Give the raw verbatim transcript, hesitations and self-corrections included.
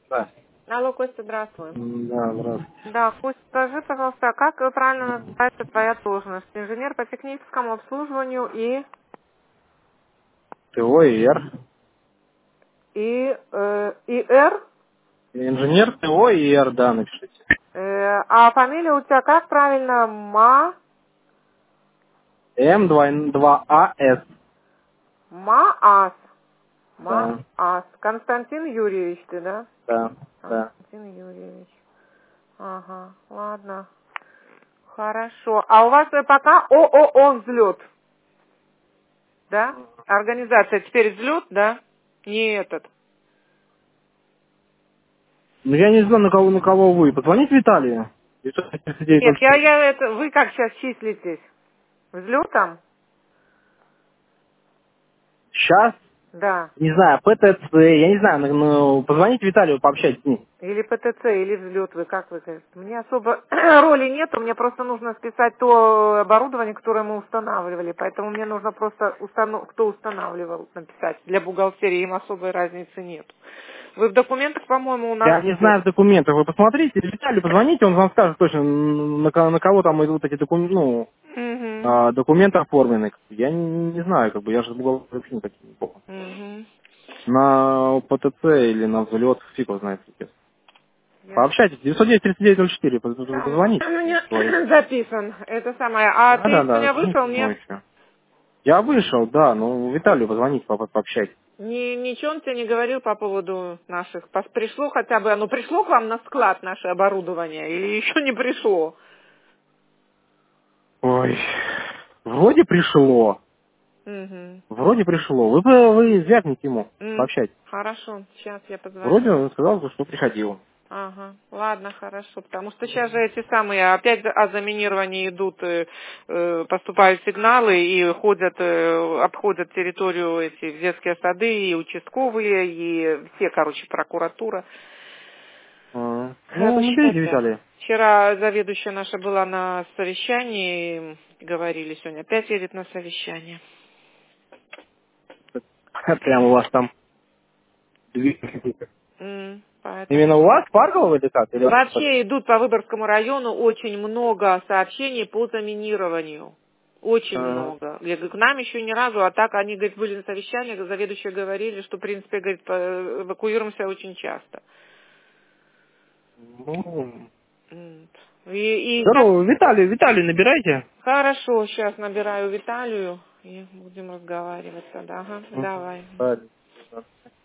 Да. Алло, Костя, здравствуй. М, Да, здравствуйте. Да, Костя, скажи, пожалуйста, а как э, правильно называется твоя должность? Инженер по техническому обслуживанию и, ТО и Р. и, э, и Р? Инженер ТО и Р, да, напишите. Э, а фамилия у тебя как правильно? Ма, М два А С. Маас. Да, Маас. Константин Юрьевич ты, да? да, да. Константин Юрьевич. Ага, ладно. Хорошо. А у вас э, пока ООО «Взлет», да? Организация теперь «Взлет», да? Не этот. Ну, я не знаю, на кого, на кого вы. Позвоните Виталию. девятьсот тридцать девять Нет, ноль я, четыре. я это, вы как сейчас числитесь? Взлетом? Сейчас, Да. не знаю, ПТЦ, я не знаю, ну, ну, позвоните Виталию, пообщайтесь с ним. Или ПТЦ, или взлет, вы как вы говорите? Мне особо роли нету, мне просто нужно списать то оборудование, которое мы устанавливали, поэтому мне нужно просто, установ... кто устанавливал, написать. Для бухгалтерии им особой разницы нет. Вы в документах, по-моему, у нас... Я не знаю в документах, вы посмотрите, Виталию позвоните, он вам скажет точно, м, на, ко- на кого там идут эти документы, ну, Угу. а, документы оформлены. Я не, не знаю, как бы, я же был вообще не таким не помню. Угу. На ПТЦ или на взлет, фиг его знает. Честно. Ясно. Пообщайтесь, девятьсот девять тридцать девять ноль четыре, поз- поз- Там позвоните, у меня говорите. записан, это самое. А Да, да, ты да, сегодня звоните вышел, ему нет? еще. Я вышел, да, ну, Виталию позвоните, по- пообщайтесь. Ни, ничего он тебе не говорил по поводу наших? Пос- Пришло хотя бы, оно пришло к вам на склад наше оборудование или еще не пришло? Ой, вроде пришло, Угу. вроде пришло. Вы, бы- вы звякните ему, М, пообщайтесь. Хорошо, сейчас я Вроде позвоню. он сказал, что приходил. Ага, ладно, хорошо, потому что сейчас же эти самые, опять о заминировании идут, э, э, поступают сигналы и ходят, э, обходят территорию эти детские сады, и участковые, и все, короче, прокуратура. А, Ну, Короче, наберите опять. Виталия. Вчера заведующая наша была на совещании, и говорили сегодня, опять едет на совещание. Прямо у вас там две- М, поэтому... Именно у вас Парково или как? Или... Вообще идут по Выборгскому району очень много сообщений по заминированию. Очень А, много. Я говорю, к нам еще ни разу, а так они, говорит, были на совещании, заведующие говорили, что, в принципе, говорит, по- эвакуируемся очень часто. ну, М. И, и как... здорово, Виталию, Виталию набирайте. Хорошо, сейчас набираю Виталию и будем разговаривать тогда. Ага, Мгм. давай. Правильно.